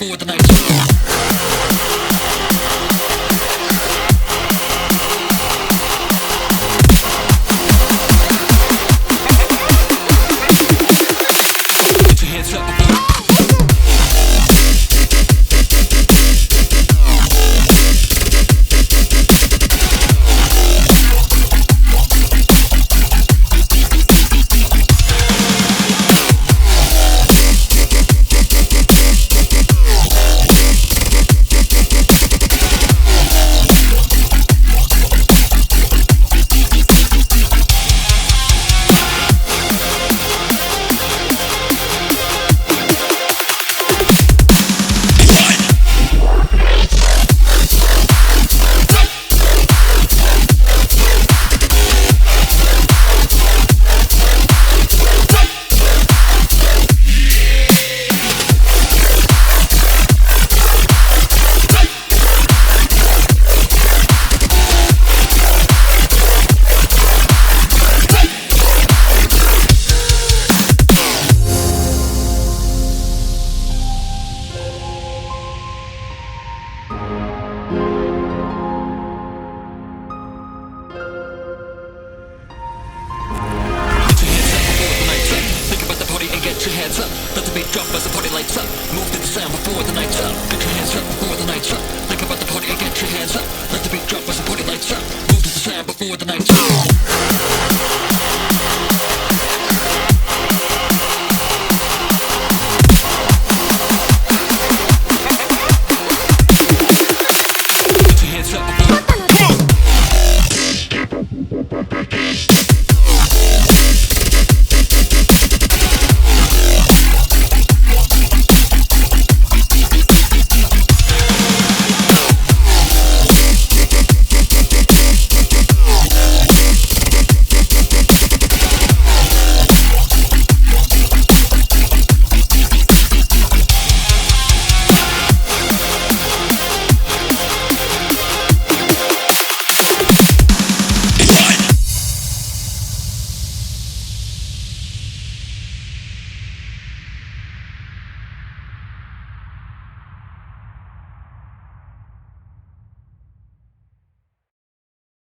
before the night's up. Get your hands up before. Get your hands up, let the beat drop as the party lights up. Move to the sound before the night's up. Get your hands up before the night's up. Think about the party and get your hands up. Let the beat drop as the party lights up. Move to the sound before the night's up.